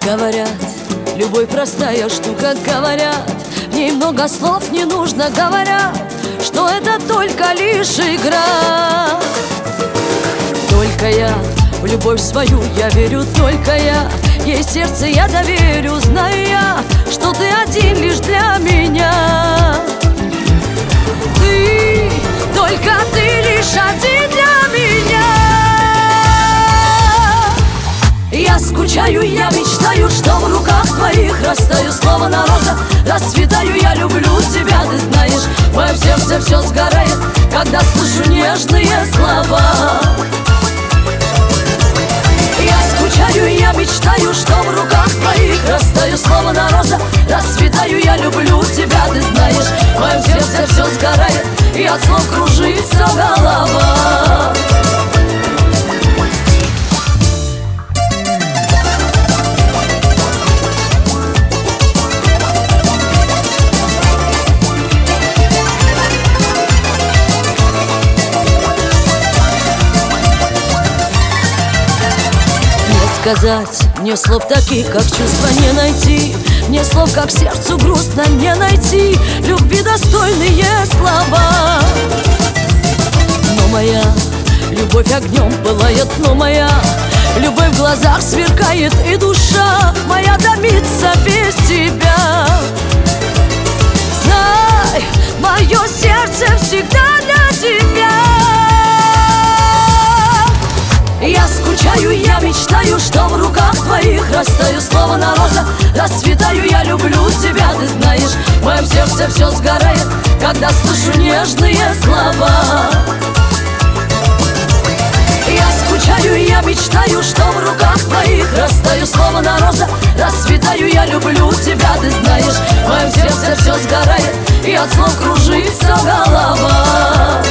Говорят, любовь простая штука, говорят, в ней много слов не нужно, говорят, что это только лишь игра. Только я в любовь свою я верю, только я ей сердце я доверю, зная я, что ты один лишь для меня. Ты, только ты лишь один для меня. Я скучаю, я мечтаю, что в руках твоих растаю, словно роза, расцветаю, я люблю тебя, ты знаешь. В моем сердце все сгорает, когда слышу нежные слова. Я скучаю, я мечтаю, что в руках твоих растаю, словно роза, расцветаю, я люблю тебя, ты знаешь. В моем сердце все сгорает, и от слов кружится голова. Сказать мне слов таких, как чувства не найти, мне слов, как сердцу грустно не найти, любви достойные слова. Но моя любовь огнем пылает, но моя любовь в глазах сверкает, и душа моя томится без тебя. Знай, мое сердце всегда для тебя. Я скучаю, я мечтаю, что в руках твоих растаю, словно роза, расцветаю, я люблю тебя, ты знаешь. В моем сердце все сгорает, когда слышу нежные слова. Я скучаю, я мечтаю, что в руках твоих растаю, словно роза, расцветаю, я люблю тебя, ты знаешь. В моем сердце все сгорает, и от слов кружится голова.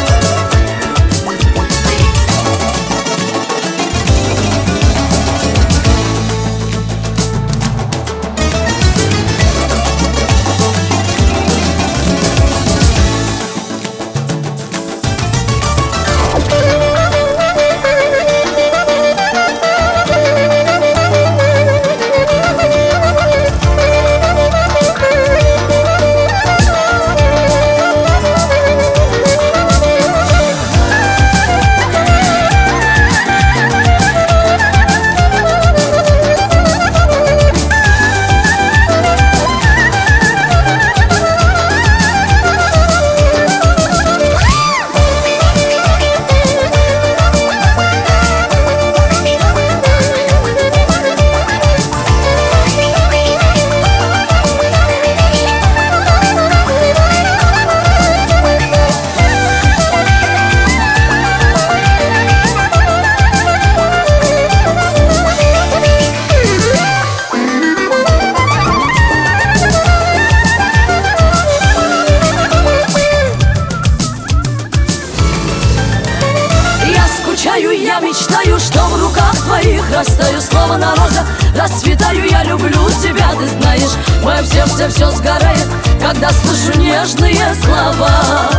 Я мечтаю, что в руках твоих растаю, словно роза, расцветаю, я люблю тебя, ты знаешь. В моем сердце все сгорает, когда слышу нежные слова.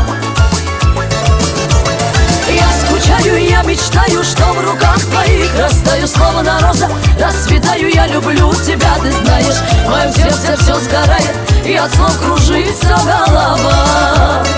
Я скучаю, я мечтаю, что в руках твоих растаю, словно роза, расцветаю, я люблю тебя, ты знаешь. В моем сердце все сгорает, и от слов кружится голова.